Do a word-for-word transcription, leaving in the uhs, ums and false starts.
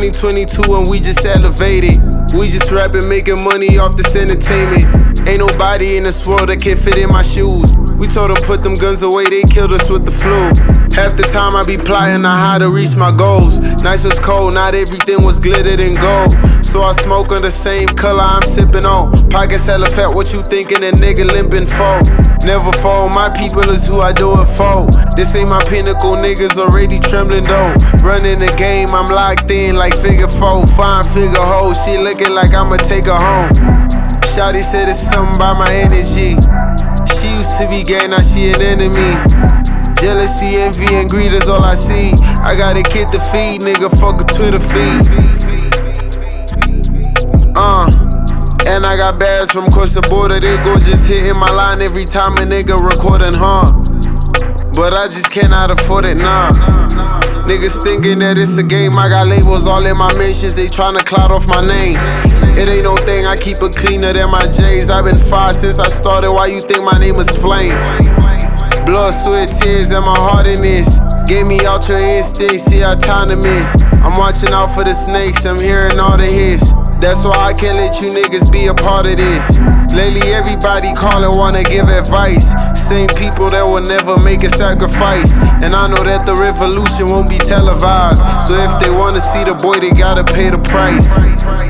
twenty twenty-two and we just elevated. We just rapping, making money off this entertainment. Ain't nobody in this world that can fit in my shoes. We told them put them guns away, they killed us with the flu. Half the time I be plotting on how to reach my goals. Nights was cold, not everything was glittered and gold. So I smoke on the same color I'm sipping on. Pockets hella fat, what you thinking a nigga limping for? Never fall, my people is who I do it for. This ain't my pinnacle, niggas already trembling though. Running the game, I'm locked in like figure four. Fine figure hoe, she looking like I'ma take her home. Shawty said it's something about my energy. She used to be gay, now she an enemy. Jealousy, envy, and greed is all I see. I got a kid to feed, nigga, fuck a Twitter feed. Uh, and I got bags from across the border. They go just hitting my line every time a nigga recording, huh? But I just cannot afford it, nah. Niggas thinking that it's a game. I got labels all in my mentions, they tryna cloud off my name. It ain't no thing, I keep it cleaner than my J's. I've been fire since I started, why you think my name is Flame? Blood, sweat, tears, and my heart in this. Gave me ultra instincts, see autonomous. I'm watching out for the snakes, I'm hearing all the hits. That's why I can't let you niggas be a part of this. Lately everybody calling, wanna give advice. Same people that will never make a sacrifice. And I know that the revolution won't be televised. So if they wanna see the boy, they gotta pay the price.